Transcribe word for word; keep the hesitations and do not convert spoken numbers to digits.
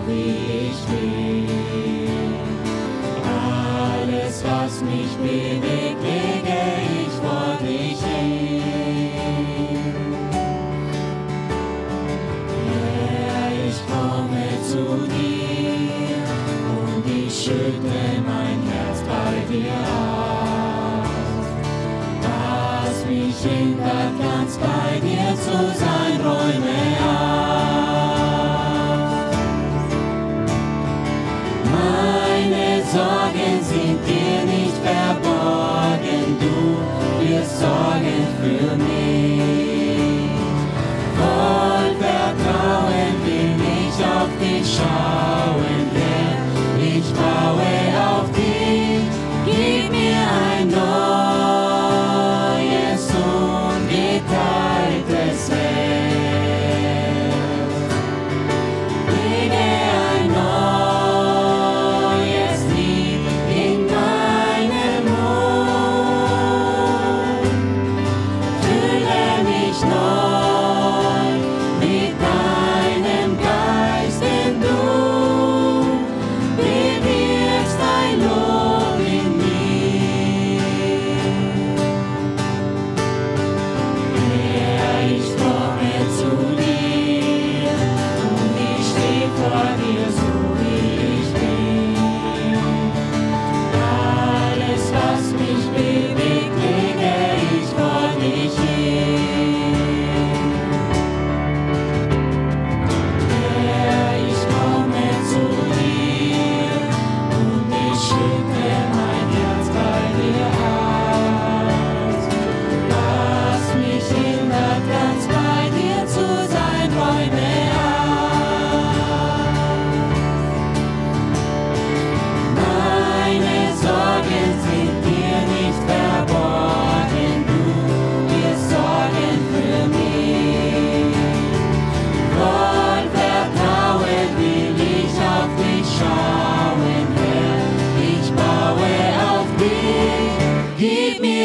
wie ich bin. Alles, was mich bewegt, lege ich vor dich hin. Herr, ich komme zu dir und ich schütte mein Herz bei dir aus. Was mich hindert, ganz bei dir zu sein, räume aus. Meine Sorgen sind dir nicht verborgen, du wirst sorgen für mich. Voll Vertrauen will ich auf dich schauen, Herr, ich baue auf dich, gib mir ein neues, ungeteiltes Herz. Lege ein neues Lied in meinen Mund, fülle mich neu mit deinem Geist, denn du bewirkst dein Lob in mir. Herr, ich komme zu dir und ich stehe vor dir, so wie ich bin. Alles, was mich bewegt, lege ich vor dich hin. Herr, ich komme zu dir und ich schütte mein Herz bei dir aus. Was mich hindert, ganz bei dir zu sein, räume aus. Meine Sorgen sind dir nicht verborgen, du wirst sorgen für mich. Voll Vertrauen will ich auf dich schauen, Herr, ich baue auf dich, gib mir